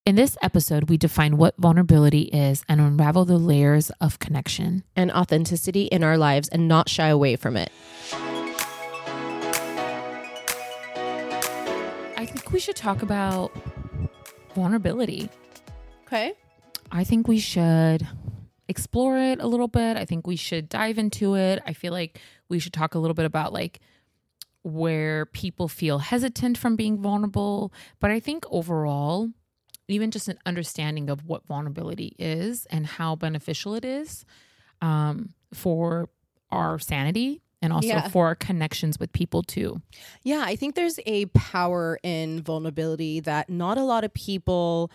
In this episode, we define what vulnerability is and unravel the layers of connection and authenticity in our lives and not shy away from it. I think we should talk about vulnerability. Okay. I think we should explore it a little bit. I think we should dive into it. I feel like we should talk a little bit about like where people feel hesitant from being vulnerable. But I think overall, even just an understanding of what vulnerability is and how beneficial it is for our sanity and also for our connections with people too. Yeah, I think there's a power in vulnerability that not a lot of people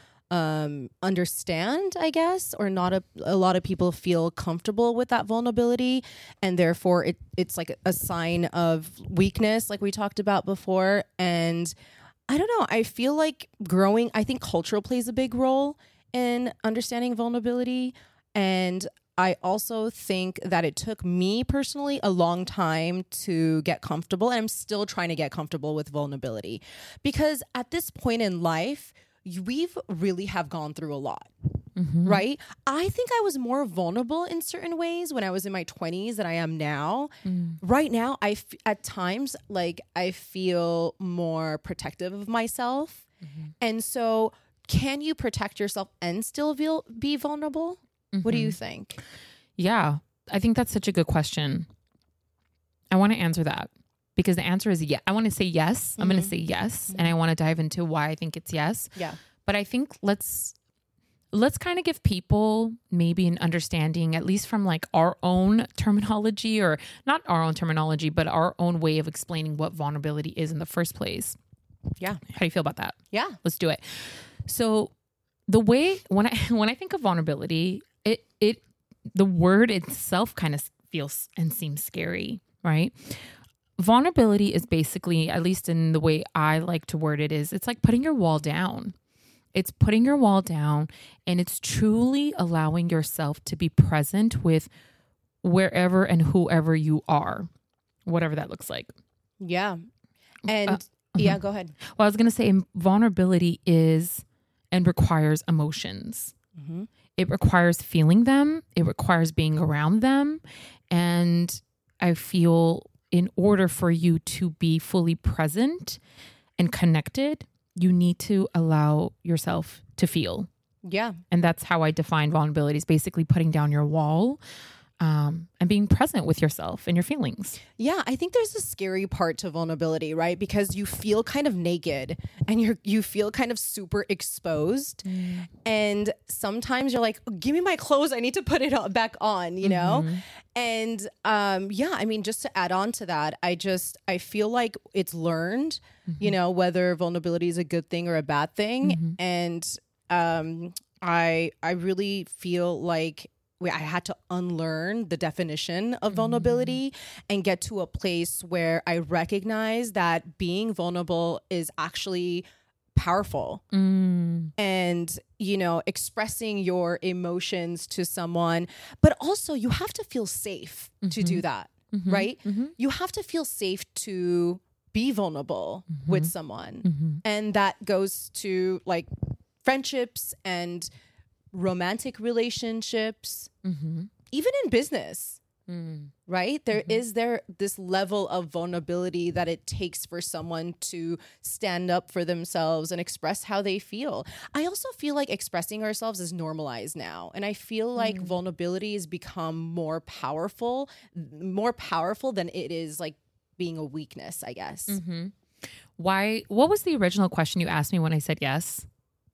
understand, I guess, or not a lot of people feel comfortable with that vulnerability. And therefore it's like a sign of weakness, like we talked about before. And I don't know. I feel like I think culture plays a big role in understanding vulnerability. And I also think that it took me personally a long time to get comfortable. And I'm still trying to get comfortable with vulnerability because at this point in life, we've really have gone through a lot. Mm-hmm. Right? I think I was more vulnerable in certain ways when I was in my 20s than I am now. Right now, at times, like I feel more protective of myself. Mm-hmm. And so can you protect yourself and still be vulnerable? Mm-hmm. What do you think? Yeah, I think that's such a good question. I want to answer that because the answer is yes. I want to say yes. Mm-hmm. I'm going to say yes. Mm-hmm. And I want to dive into why I think it's yes. Yeah. But I think let's kind of give people maybe an understanding, at least from like our own terminology, or not our own terminology, but our own way of explaining what vulnerability is in the first place. Yeah. How do you feel about that? Yeah. Let's do it. So the way, when I think of vulnerability, the word itself kind of feels and seems scary, right? Vulnerability is basically, at least in the way I like to word it, it's like putting your wall down. It's putting your wall down and it's truly allowing yourself to be present with wherever and whoever you are, whatever that looks like. Yeah. And yeah, go ahead. Well, I was going to say vulnerability is and requires emotions. Mm-hmm. It requires feeling them. It requires being around them. And I feel in order for you to be fully present and connected, you need to allow yourself to feel. Yeah. And that's how I define vulnerability, is basically putting down your wall and being present with yourself and your feelings. Yeah, I think there's a scary part to vulnerability, right? Because you feel kind of naked and you feel kind of super exposed. Mm. And sometimes you're like, give me my clothes. I need to put it back on, you know? Mm-hmm. And yeah, I mean, just to add on to that, I feel like it's learned, mm-hmm. you know, whether vulnerability is a good thing or a bad thing. Mm-hmm. And I really feel like I had to unlearn the definition of vulnerability and get to a place where I recognize that being vulnerable is actually powerful. And, you know, expressing your emotions to someone, but also you have to feel safe to do that, right? Mm-hmm. You have to feel safe to be vulnerable with someone. And that goes to like friendships and romantic relationships, even in business, right? There is this level of vulnerability that it takes for someone to stand up for themselves and express how they feel. I also feel like expressing ourselves is normalized now. And I feel like vulnerability has become more powerful than it is like being a weakness, I guess. Mm-hmm. Why? What was the original question you asked me when I said yes?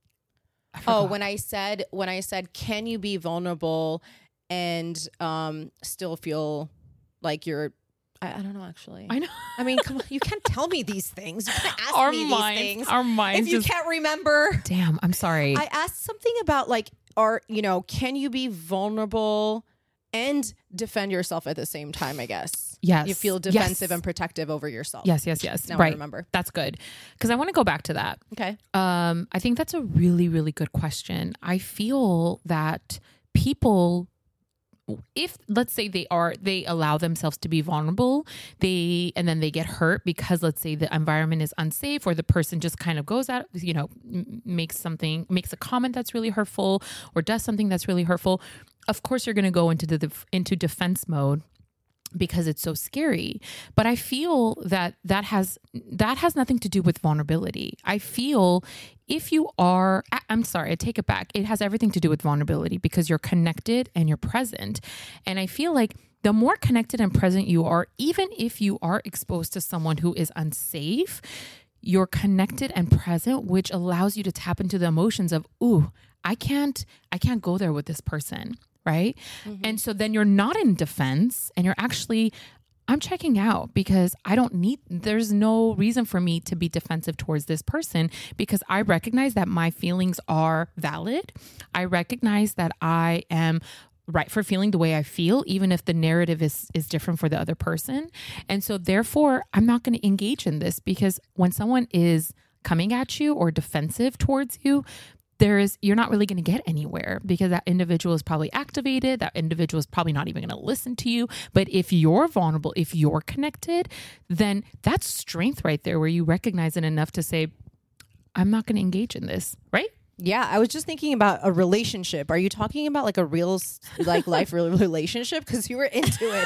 Oh, when I said, can you be vulnerable and still feel like you're, I don't know, actually. I know. I mean, come on, you can't tell me these things. You can't ask me these things. Our minds if you can't remember. Damn, I'm sorry. I asked something about like, can you be vulnerable and defend yourself at the same time, I guess. Yes. You feel defensive and protective over yourself. Yes. Now right. I remember. That's good. Because I want to go back to that. Okay. I think that's a really, really good question. I feel that people, if let's say they allow themselves to be vulnerable, and then they get hurt because let's say the environment is unsafe, or the person just kind of goes out, makes a comment that's really hurtful or does something that's really hurtful. Of course, you're going to go into defense mode because it's so scary. But I feel that has nothing to do with vulnerability. I feel I'm sorry, I take it back. It has everything to do with vulnerability because you're connected and you're present. And I feel like the more connected and present you are, even if you are exposed to someone who is unsafe, you're connected and present, which allows you to tap into the emotions of, ooh, I can't go there with this person. Right. Mm-hmm. And so then you're not in defense and you're actually, I'm checking out because there's no reason for me to be defensive towards this person because I recognize that my feelings are valid. I recognize that I am right for feeling the way I feel, even if the narrative is different for the other person. And so therefore, I'm not going to engage in this because when someone is coming at you or defensive towards you, you're not really going to get anywhere because that individual is probably activated. That individual is probably not even going to listen to you. But if you're vulnerable, if you're connected, then that's strength right there where you recognize it enough to say, I'm not going to engage in this, right? Yeah, I was just thinking about a relationship. Are you talking about like a real life relationship? Because you were into it.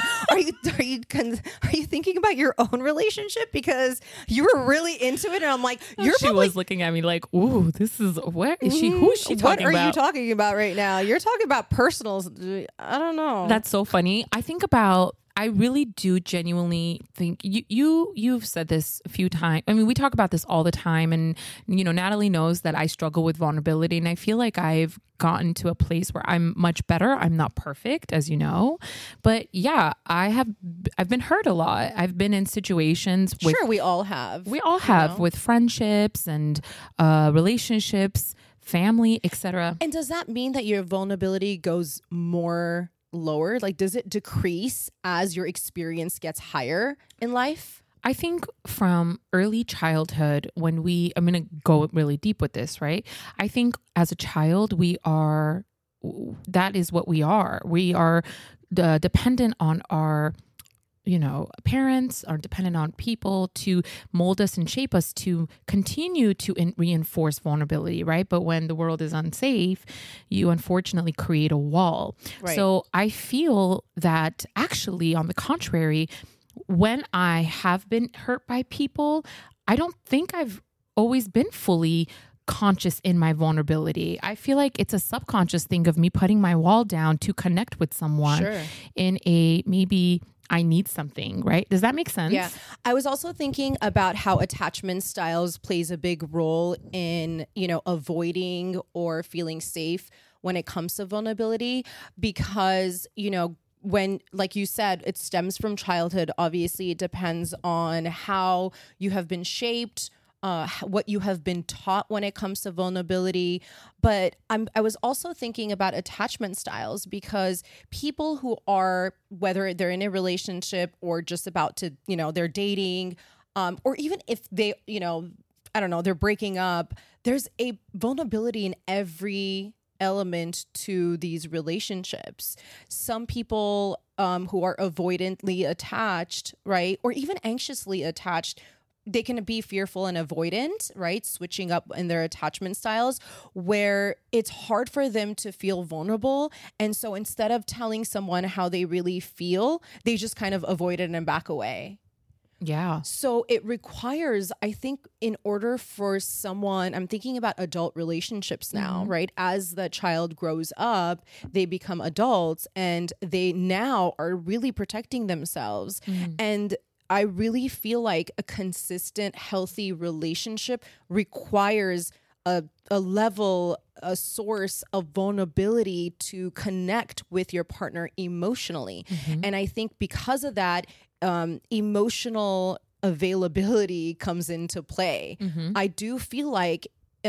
Are you thinking about your own relationship? Because you were really into it, and I'm like, she was looking at me like, ooh, this is what is she? Who is she talking about? What are you talking about right now? You're talking about personals. I don't know. That's so funny. I really do genuinely think you've said this a few times. I mean, we talk about this all the time, and Natalie knows that I struggle with vulnerability, and I feel like I've gotten to a place where I'm much better. I'm not perfect, as you know, but yeah, I've been hurt a lot. I've been in situations with, sure, we all have with friendships and relationships, family, etc. And does that mean that your vulnerability goes more lower? Like, does it decrease as your experience gets higher in life? I think from early childhood, I'm going to go really deep with this, right? I think as a child, that is what we are. We are dependent on our parents, are dependent on people to mold us and shape us to continue to reinforce vulnerability, right? But when the world is unsafe, you unfortunately create a wall. Right. So I feel that actually, on the contrary, when I have been hurt by people, I don't think I've always been fully conscious in my vulnerability. I feel like it's a subconscious thing of me putting my wall down to connect with someone in a maybe I need something, right? Does that make sense? Yeah. I was also thinking about how attachment styles plays a big role in, avoiding or feeling safe when it comes to vulnerability because, when, like you said, it stems from childhood. Obviously, it depends on how you have been shaped, what you have been taught when it comes to vulnerability. But I was also thinking about attachment styles because people who are, whether they're in a relationship or just about to, they're dating, or even if they, I don't know, they're breaking up, there's a vulnerability in every element to these relationships. Some people who are avoidantly attached, right, or even anxiously attached, they can be fearful and avoidant, right? Switching up in their attachment styles where it's hard for them to feel vulnerable. And so instead of telling someone how they really feel, they just kind of avoid it and back away. Yeah. So it requires, I think, in order for someone, I'm thinking about adult relationships now, right? As the child grows up, they become adults and they now are really protecting themselves. And I really feel like a consistent, healthy relationship requires a source of vulnerability to connect with your partner emotionally. And I think because of that, emotional availability comes into play. I do feel like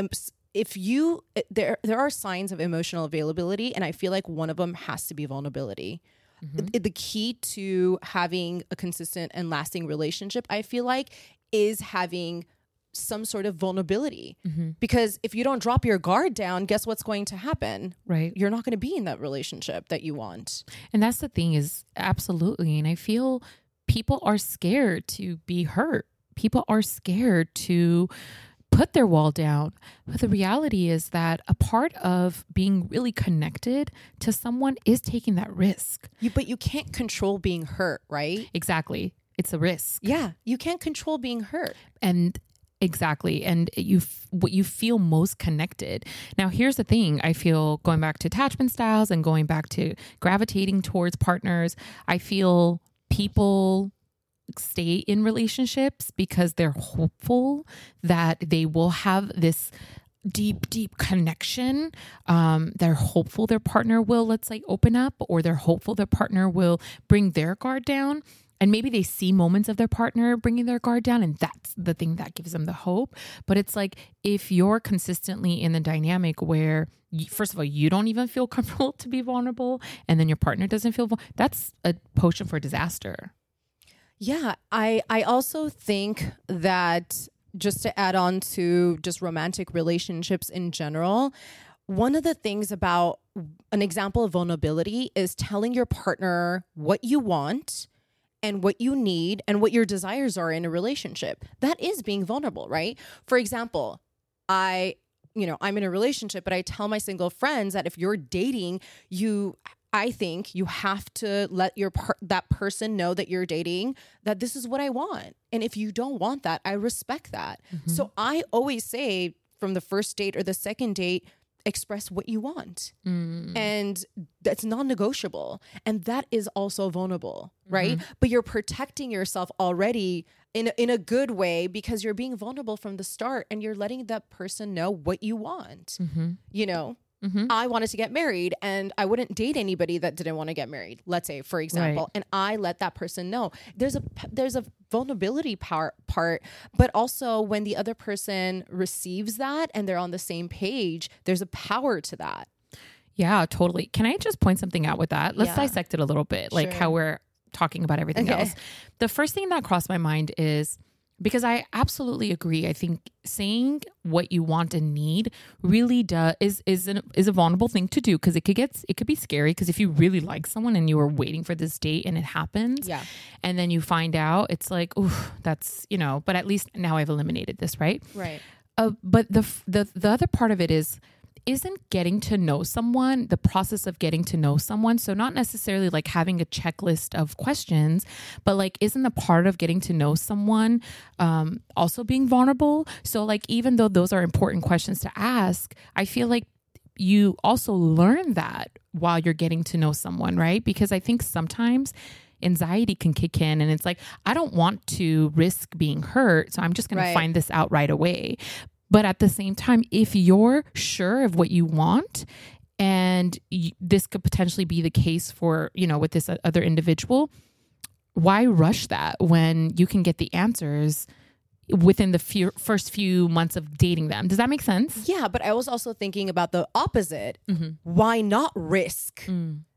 there are signs of emotional availability, and I feel like one of them has to be vulnerability. The key to having a consistent and lasting relationship, I feel like, is having some sort of vulnerability. Because if you don't drop your guard down, guess what's going to happen? Right. You're not going to be in that relationship that you want. And that's the thing is absolutely. And I feel people are scared to be hurt. People are scared to put their wall down. But the reality is that a part of being really connected to someone is taking that risk. But you can't control being hurt, right? Exactly. It's a risk. Yeah. You can't control being hurt. And exactly. And what you feel most connected. Now, here's the thing. I feel, going back to attachment styles and going back to gravitating towards partners, I feel people stay in relationships because they're hopeful that they will have this deep connection. They're hopeful their partner will, let's say, open up, or they're hopeful their partner will bring their guard down. And maybe they see moments of their partner bringing their guard down, and that's the thing that gives them the hope. But it's like, if you're consistently in the dynamic where, first of all, you don't even feel comfortable to be vulnerable, and then your partner doesn't feel that's a potion for disaster. Yeah, I also think that, just to add on to just romantic relationships in general, one of the things about an example of vulnerability is telling your partner what you want and what you need and what your desires are in a relationship. That is being vulnerable, right? For example, I'm in a relationship, but I tell my single friends that if you're dating, I think you have to let that person know that you're dating, that this is what I want. And if you don't want that, I respect that. So I always say, from the first date or the second date, express what you want. And that's non-negotiable. And that is also vulnerable, right? But you're protecting yourself already in a good way, because you're being vulnerable from the start and you're letting that person know what you want. I wanted to get married, and I wouldn't date anybody that didn't want to get married, let's say, for example. Right. And I let that person know. There's a vulnerability part, but also when the other person receives that and they're on the same page, there's a power to that. Yeah, totally. Can I just point something out with that? Let's dissect it a little bit, like how we're talking about everything else. The first thing that crossed my mind is, because I absolutely agree. I think saying what you want and need really is a vulnerable thing to do, because it could be scary. Because if you really like someone and you were waiting for this date and it happens, and then you find out, it's like, ooh, that's, But at least now I've eliminated this, right? Right. But the other part of it isn't getting to know someone, the process of getting to know someone. So not necessarily like having a checklist of questions, but like, isn't the part of getting to know someone also being vulnerable? So like, even though those are important questions to ask, I feel like you also learn that while you're getting to know someone, right? Because I think sometimes anxiety can kick in, and it's like, I don't want to risk being hurt, so I'm just going to find this out right away. But at the same time, if you're sure of what you want, and this could potentially be the case for, with this other individual, why rush that when you can get the answers within the first few months of dating them? Does that make sense? Yeah, but I was also thinking about the opposite. Why not risk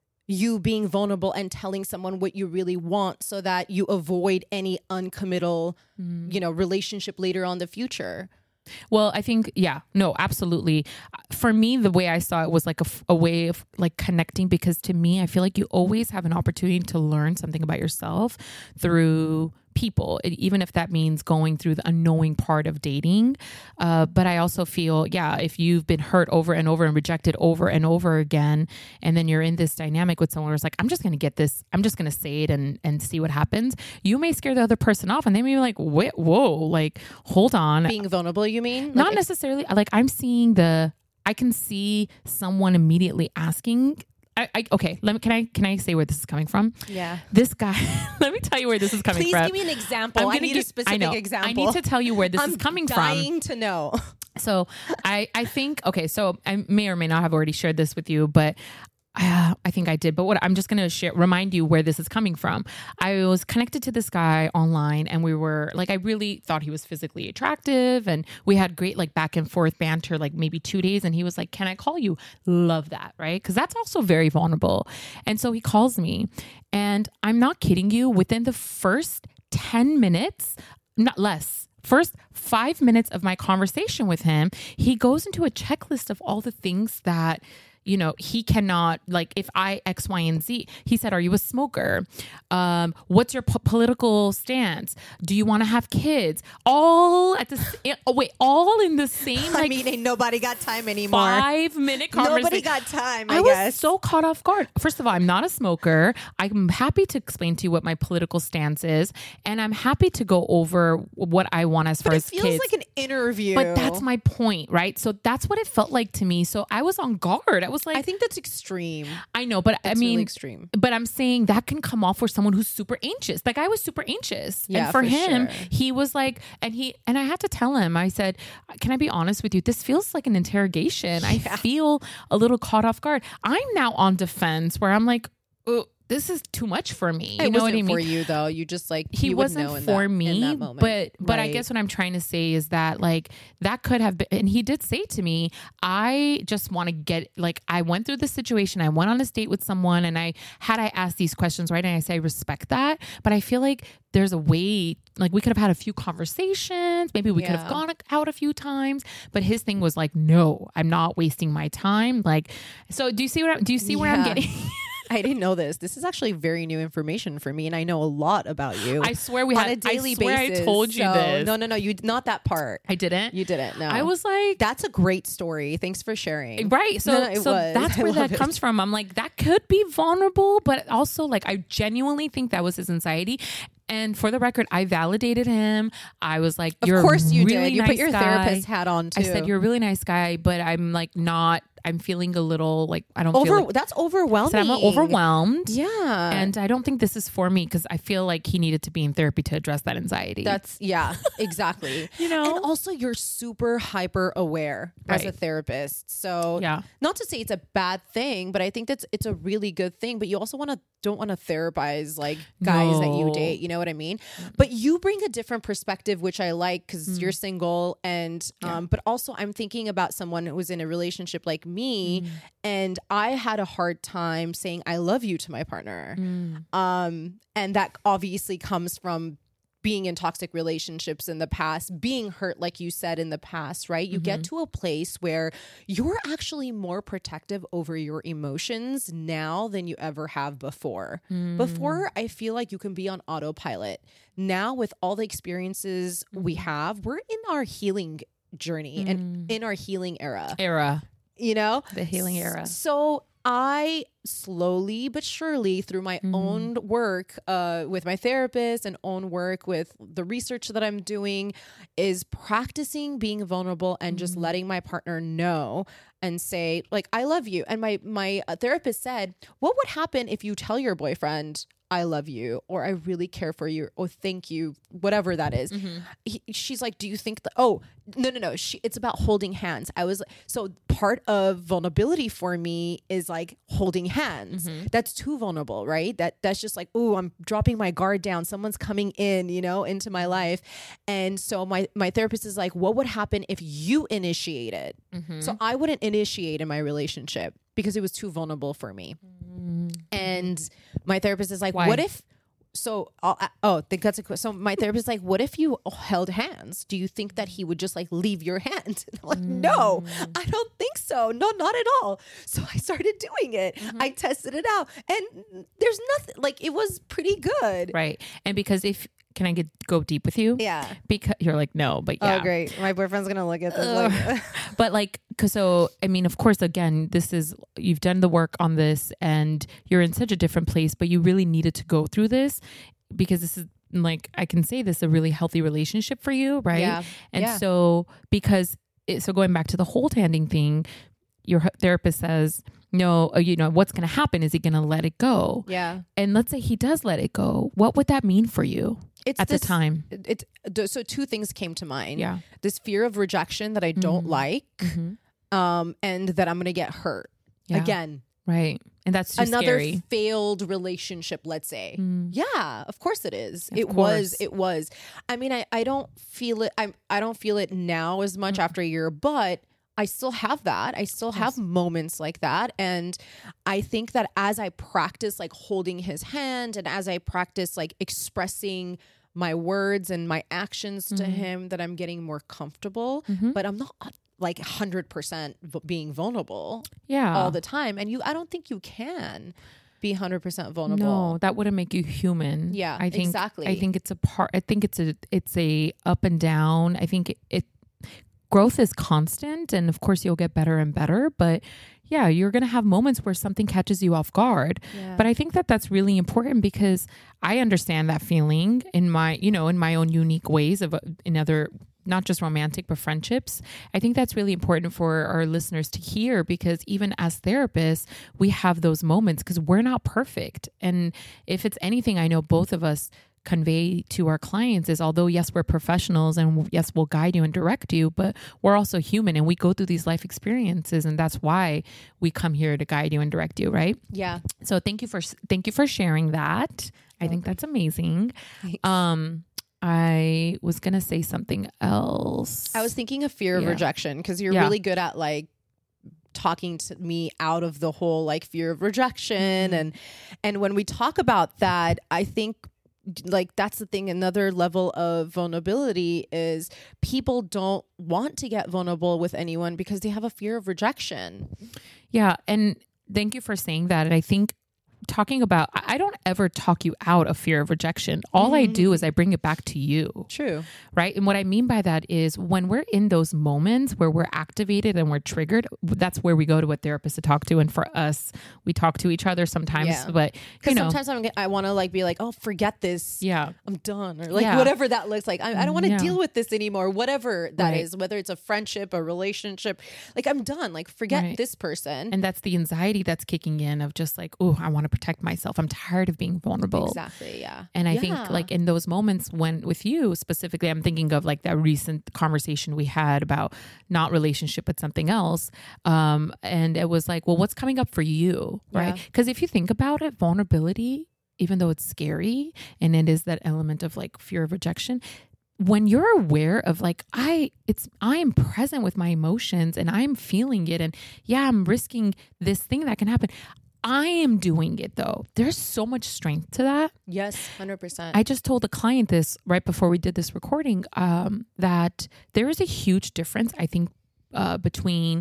you being vulnerable and telling someone what you really want, so that you avoid any uncommittal, relationship later on in the future? Well, I think, absolutely. For me, the way I saw it was like a way of like connecting, because to me, I feel like you always have an opportunity to learn something about yourself through people, even if that means going through the unknowing part of dating. But I also feel, if you've been hurt over and over and rejected over and over again, and then you're in this dynamic with someone who's like, I'm just going to get this, I'm just going to say it and see what happens. You may scare the other person off, and they may be like, whoa, like, hold on. Being vulnerable, you mean? Not necessarily. Like, I can see someone immediately asking, okay, can I say where this is coming from? Yeah. This guy, let me tell you where this is coming from. Please give me an example. I need a specific example. I need to tell you where this is coming from. I'm dying to know. So I think, okay, so I may or may not have already shared this with you, but I think I did, but I'm just going to remind you where this is coming from. I was connected to this guy online, and we were like, I really thought he was physically attractive, and we had great like back and forth banter, like maybe 2 days. And he was like, can I call you? Love that. Right. Cause that's also very vulnerable. And so he calls me, and I'm not kidding you, within the first 10 minutes, not less, first 5 minutes of my conversation with him, he goes into a checklist of all the things that, you know, he cannot, like, if I X, Y, and Z. He said, are you a smoker? What's your political stance? Do you want to have kids? All at the all in the same, like, I mean, ain't nobody got time anymore. 5-minute conversation. Nobody got time, I guess. was so caught off guard. First of all, I'm not a smoker. I'm happy to explain to you what my political stance is, and I'm happy to go over what I want as far as kids. It feels like an interview. But that's my point, right? So that's what it felt like to me. So I was on guard. I was like, I think that's extreme. I know, but That's I mean, really extreme. But I'm saying that can come off for someone who's super anxious. Like, I was super anxious. Yeah, and for him, sure. he was like, and I had to tell him, I said, can I be honest with you? This feels like an interrogation. I feel a little caught off guard. I'm now on defense where I'm like, oh, this is too much for me. You know what I mean? For you though, you just like he you wasn't would know in for that, me, in that moment. but I guess what I'm trying to say is that, like, that could have been, and he did say to me, I just want to get, like, I went through this situation, I went on a date with someone, and I asked these questions, right? And I say, I respect that, but I feel like there's a way, like, we could have had a few conversations, maybe we could have gone out a few times, but his thing was like, no, I'm not wasting my time. Like, so do you see where I'm getting? I didn't know this. This is actually very new information for me, and I know a lot about you. I swear on a daily basis. I told you this. No, you not that part. I didn't. You didn't. No, I was like, that's a great story. Thanks for sharing. Right. So, that's where that comes from. I'm like, that could be vulnerable, but also, like, I genuinely think that was his anxiety. And for the record, I validated him. I was like, of course you really did. You nice put your guy. therapist hat on too. I said, you're a really nice guy, but I'm like not. I'm feeling a little like I don't feel like, that's overwhelming. I'm overwhelmed. Yeah. And I don't think this is for me because I feel like he needed to be in therapy to address that anxiety. Exactly. You know? And also you're super hyper aware as a therapist. So not to say it's a bad thing, but I think it's a really good thing. But you also don't want to therapize like guys that you date. You know what I mean? But you bring a different perspective, which I like because you're single and but also I'm thinking about someone who was in a relationship like me and I had a hard time saying I love you to my partner. And that obviously comes from being in toxic relationships in the past, being hurt, like you said, in the past, right? You get to a place where you're actually more protective over your emotions now than you ever have before. Before, I feel like you can be on autopilot. Now, with all the experiences we have, we're in our healing journey and in our healing era. You know? The healing era. So I slowly but surely through my own work with my therapist and own work with the research that I'm doing is practicing being vulnerable and just letting my partner know and say like, I love you. And my therapist said, what would happen if you tell your boyfriend, I love you, or I really care for you, or thank you, whatever that is. She's like, do you think that, no. It's about holding hands. So part of vulnerability for me is like holding hands. That's too vulnerable, right? That's just like, ooh, I'm dropping my guard down. Someone's coming in, into my life. And so my therapist is like, what would happen if you initiated? So I wouldn't initiate in my relationship because it was too vulnerable for me. And my therapist is like, why? what if, so my therapist is like, what if you held hands? Do you think that he would just like leave your hand? And I'm like, no, I don't think so. No, not at all. So I started doing it. I tested it out and there's nothing, like it was pretty good. Right. And because can I go deep with you? Yeah. Because you're like, no, but yeah. Oh, great. My boyfriend's going to look at this. But like, so, I mean, of course, again, you've done the work on this and you're in such a different place, but you really needed to go through this because this is like, I can say this is a really healthy relationship for you. Right. Yeah. And so going back to the hold handing thing, your therapist says, no, what's going to happen? Is he going to let it go? Yeah. And let's say he does let it go. What would that mean for you the time? So two things came to mind. Yeah. This fear of rejection that I don't like, and that I'm going to get hurt again. Right. And that's too another scary. Failed relationship, let's say. Yeah, of course it is. It course. was. I mean, I don't feel it. I don't feel it now as much after a year, but I still have that. I still have moments like that. And I think that as I practice like holding his hand and as I practice like expressing my words and my actions to him that I'm getting more comfortable, but I'm not like 100% being vulnerable all the time. And I don't think you can be 100% vulnerable. No, that wouldn't make you human. Yeah, I think, exactly. I think it's a part. I think it's a up and down. I think it growth is constant, and of course you'll get better and better. But yeah, you're gonna have moments where something catches you off guard. Yeah. But I think that's really important because I understand that feeling in my own unique ways in other, not just romantic, but friendships. I think that's really important for our listeners to hear, because even as therapists, we have those moments because we're not perfect. And if it's anything, I know both of us convey to our clients is, although yes, we're professionals and yes, we'll guide you and direct you, but we're also human and we go through these life experiences, and that's why we come here to guide you and direct you, right? Yeah. So thank you for sharing that. I think that's amazing. Thanks. I was going to say something else. I was thinking of fear of rejection, because you're really good at like talking to me out of the whole like fear of rejection. And when we talk about that, I think like that's the thing. Another level of vulnerability is people don't want to get vulnerable with anyone because they have a fear of rejection. Yeah. And thank you for saying that. And I think talking about, I don't ever talk you out of fear of rejection. All I do is I bring it back to you. True. Right. And what I mean by that is when we're in those moments where we're activated and we're triggered, that's where we go to a therapist to talk to. And for us, we talk to each other sometimes, but because sometimes I want to like be like, oh, forget this. Yeah. I'm done. Or like whatever that looks like. I don't want to deal with this anymore. Whatever that is, whether it's a friendship, a relationship, like I'm done. Like forget this person. And that's the anxiety that's kicking in of just like, oh, I want to protect myself. I'm tired of being vulnerable. Exactly. Yeah. And I think like in those moments when with you specifically, I'm thinking of like that recent conversation we had about not relationship, but something else. And it was like, well, what's coming up for you? Right. Because if you think about it, vulnerability, even though it's scary and it is that element of like fear of rejection, when you're aware of like, I am present with my emotions and I'm feeling it. And I'm risking this thing that can happen. I am doing it though. There's so much strength to that. Yes, 100%. I just told the client this right before we did this recording, that there is a huge difference, I think, between,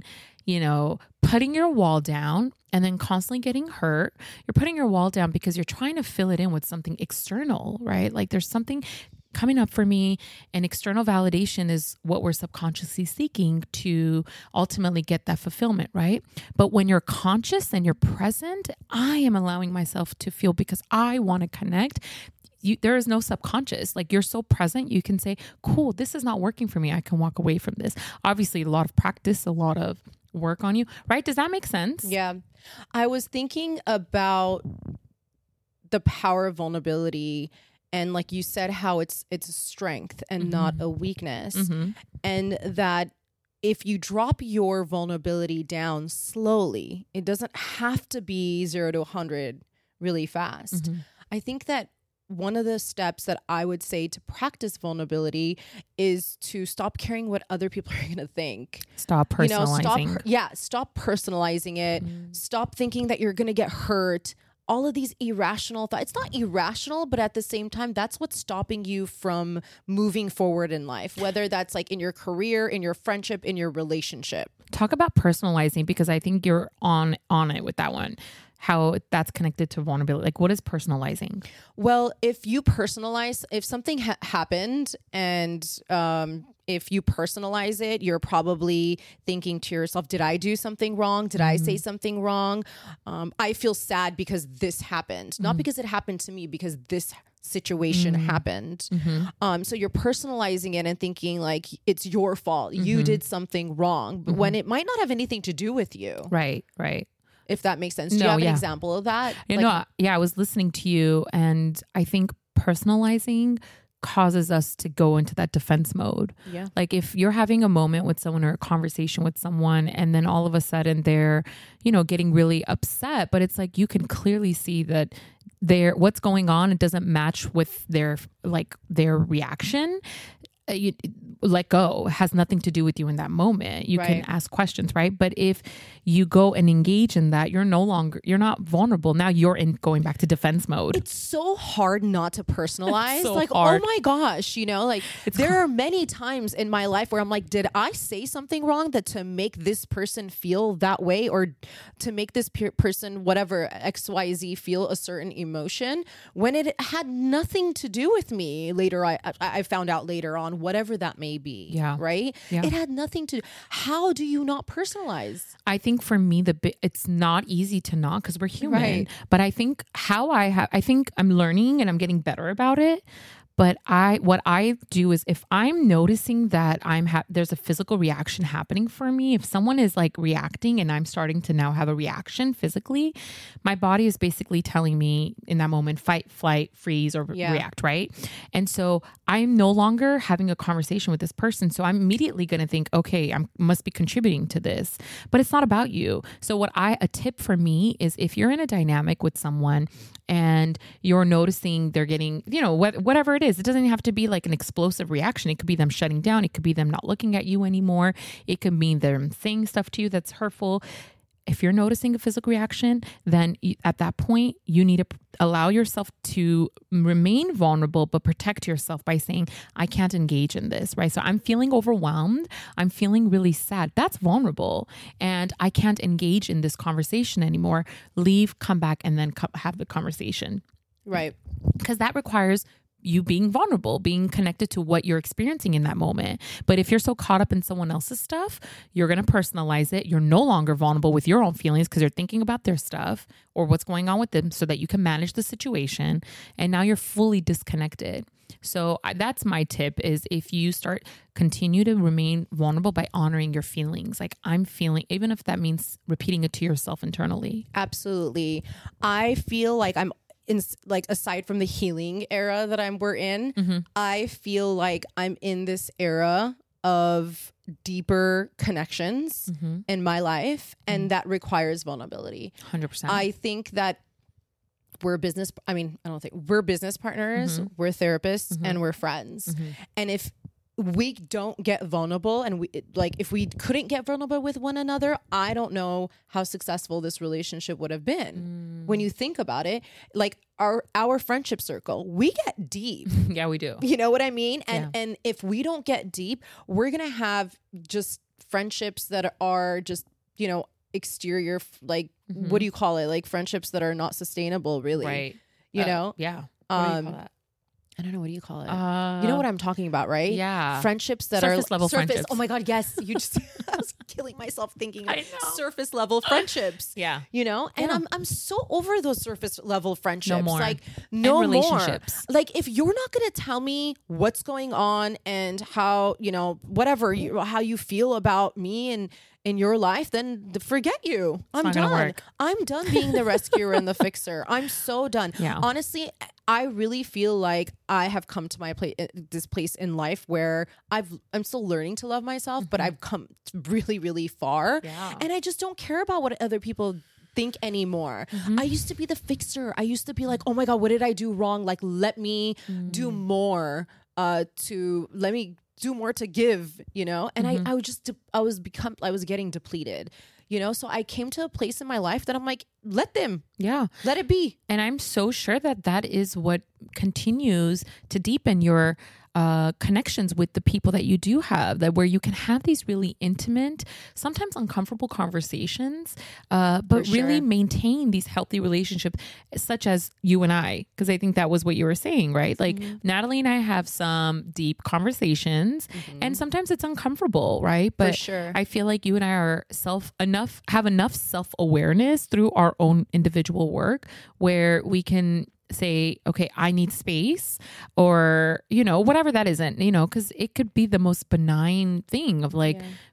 putting your wall down and then constantly getting hurt. You're putting your wall down because you're trying to fill it in with something external, right? Like there's something coming up for me, and external validation is what we're subconsciously seeking to ultimately get that fulfillment, right? But when you're conscious and you're present, I am allowing myself to feel because I want to connect. There is no subconscious. Like you're so present, you can say, cool, this is not working for me. I can walk away from this. Obviously, a lot of practice, a lot of work on you, right? Does that make sense? Yeah. I was thinking about the power of vulnerability. And like you said, how it's a strength and not a weakness. And that if you drop your vulnerability down slowly, it doesn't have to be 0 to 100 really fast. I think that one of the steps that I would say to practice vulnerability is to stop caring what other people are going to think. Stop personalizing. Stop personalizing it. Stop thinking that you're going to get hurt. All of these irrational thoughts. It's not irrational, but at the same time, that's what's stopping you from moving forward in life, whether that's like in your career, in your friendship, in your relationship. Talk about personalizing, because I think you're on it with that one. How that's connected to vulnerability. Like, what is personalizing? Well, if you personalize, if something happened and if you personalize it, you're probably thinking to yourself, did I do something wrong? Did I say something wrong? I feel sad because this happened. Not because it happened to me, because this situation happened. So you're personalizing it and thinking like it's your fault. You did something wrong, but when it might not have anything to do with you. Right. If that makes sense. Do you have an example of that? I was listening to you, and I think personalizing causes us to go into that defense mode. Yeah. Like if you're having a moment with someone or a conversation with someone, and then all of a sudden they're, getting really upset, but it's like you can clearly see that what's going on, it doesn't match with their reaction. let go. It has nothing to do with you in that moment. You can Right. ask questions, right? But if you go and engage in that, you're not vulnerable. Now you're going back to defense mode. It's so hard not to personalize. So like, hard. oh my gosh, like there are many times in my life where I'm like, did I say something wrong that to make this person feel that way, or to make this person, whatever, XYZ, feel a certain emotion when it had nothing to do with me? Later, I found out later on, whatever that may be. Yeah. Right. Yeah. It had nothing to. How do you not personalize? I think for me, it's not easy to not, because we're human. Right. But I think I think I'm learning and I'm getting better about it. But what I do is, if I'm noticing that there's a physical reaction happening for me, if someone is like reacting and I'm starting to now have a reaction physically, my body is basically telling me in that moment, fight, flight, freeze, or react, right? And so I'm no longer having a conversation with this person. So I'm immediately going to think, okay, I must be contributing to this, but it's not about you. So a tip for me is, if you're in a dynamic with someone and you're noticing they're getting, whatever it is, it doesn't have to be like an explosive reaction. It could be them shutting down. It could be them not looking at you anymore. It could mean them saying stuff to you that's hurtful. If you're noticing a physical reaction, then at that point, you need to allow yourself to remain vulnerable, but protect yourself by saying, I can't engage in this, right? So I'm feeling overwhelmed. I'm feeling really sad. That's vulnerable. And I can't engage in this conversation anymore. Leave, come back, and then have the conversation. Right. Because that requires you being vulnerable, being connected to what you're experiencing in that moment. But if you're so caught up in someone else's stuff, you're going to personalize it. You're no longer vulnerable with your own feelings because you're thinking about their stuff or what's going on with them, so that you can manage the situation. And now you're fully disconnected. So that's my tip, is if you continue to remain vulnerable by honoring your feelings. Like, I'm feeling, even if that means repeating it to yourself internally. Absolutely. I feel like aside from the healing era that we're in, I feel like I'm in this era of deeper connections in my life, and that requires vulnerability. 100%. I think that we're business partners, we're therapists, and we're friends. And if we don't get vulnerable, and if we couldn't get vulnerable with one another, I don't know how successful this relationship would have been. When you think about it, like our friendship circle, we get deep. Yeah, we do. You know what I mean? And if we don't get deep, we're going to have just friendships that are just, exterior, what do you call it? Like friendships that are not sustainable, really. Right. You know? Yeah. What do you call that? I don't know. What do you call it? You know what I'm talking about, right? Yeah. Friendships that surface level friendships. Oh my God, yes. I was killing myself thinking I of know. surface level friendships. Yeah. And I'm so over those surface level friendships. No more. Like, no and relationships. more. Like, if you're not going to tell me what's going on and how, whatever, how you feel about me and in your life, then forget you. I'm done. I'm done being the rescuer and the fixer. I'm so done. Yeah. Honestly, I really feel like I have come to this place in life where I'm still learning to love myself, but I've come really, really far. Yeah. And I just don't care about what other people think anymore. I used to be the fixer. I used to be like, oh my God, what did I do wrong? Like, let me do more let me do more to give, and I was getting depleted, so I came to a place in my life that I'm like, let it be. And I'm so sure that is what continues to deepen your connections with the people that you do have, that where you can have these really intimate, sometimes uncomfortable conversations, but really maintain these healthy relationships, such as you and I, because I think that was what you were saying, right? Like Natalie and I have some deep conversations, and sometimes it's uncomfortable, right? But For sure. I feel like you and I are have enough self-awareness through our own individual work where we can say, okay, I need space, or, whatever that isn't, because it could be the most benign thing of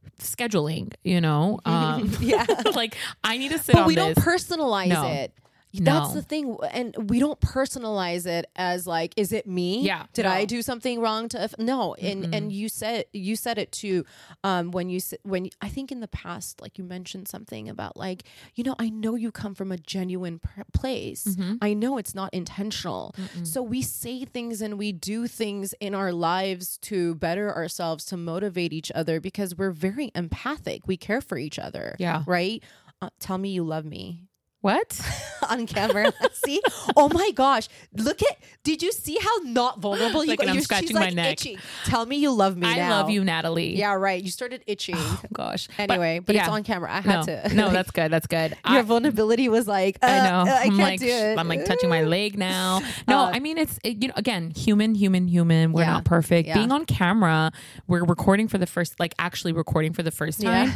scheduling, Yeah. like I need to sit on But we this. don't personalize it. That's the thing. And we don't personalize it as like, is it me? Yeah. Did No. I do something wrong no. And you said it too. When I think in the past, like you mentioned something about like, I know you come from a genuine place. I know it's not intentional. So we say things and we do things in our lives to better ourselves, to motivate each other because we're very empathic. We care for each other. Yeah. Right. Tell me you love me. What? On camera. See? Oh my gosh. Did you see how not vulnerable you Like, and I'm scratching she's like my neck. itching. Tell me you love me now. I love you, Natalie. Yeah, right. You started itching. Oh, gosh. Anyway, but it's yeah. on camera. I had to. No, that's good. That's good. Your vulnerability was like, I know. I I'm can't like, do it. I'm like touching my leg now. No, I mean, again, human. We're Yeah. not perfect. Yeah. Being on camera, we're recording for the first, like actually recording for the first time.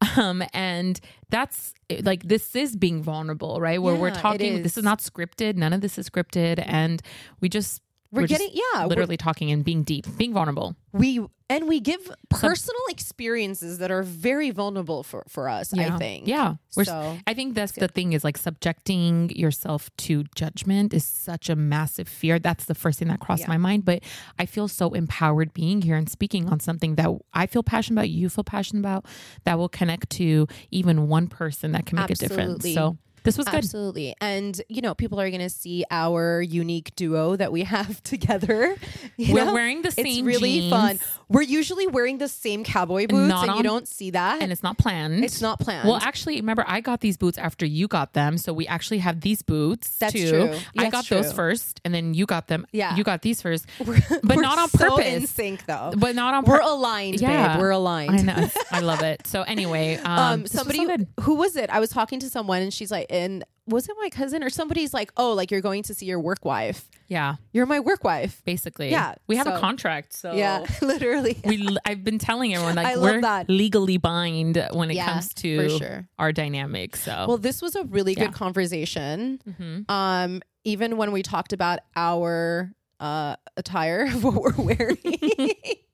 And that's like, this is being vulnerable, right? Where we're Yeah, it talking, this is. is not scripted. None of this is scripted. And we're just literally talking and being deep, being vulnerable. We give personal experiences that are very vulnerable for us, I think. Yeah. So I think that's the thing is like subjecting yourself to judgment is such a massive fear. That's the first thing that crossed my mind. But I feel so empowered being here and speaking on something that I feel passionate about, you feel passionate about, that will connect to even one person that can make a difference. So this was good. Absolutely. And, people are going to see our unique duo that we have together. We're wearing the same It's really jeans. fun. We're usually wearing the same cowboy boots and you don't see that. And it's not planned. It's not planned. Well, actually, remember, I got these boots after you got them. So we actually have these boots That's too. true. I That's got true. those first and then you got them. Yeah. You got these first. We're not on so purpose. in sync though. But not on We're purpose. aligned, babe. We're aligned. I know. I love it. So anyway, this was somebody so good. who was it? I was talking to someone and she's like, and was it my cousin or somebody's like, oh, like you're going to see your work wife. Yeah, You're my work wife. basically. Yeah, we have a so- contract. So Yeah, literally. I've been telling everyone I like love we're that. legally bind when it Yeah, comes for to sure. our dynamic. So Well, this was a really Yeah. good conversation. Mhm. Even when we talked about our attire of what we're wearing.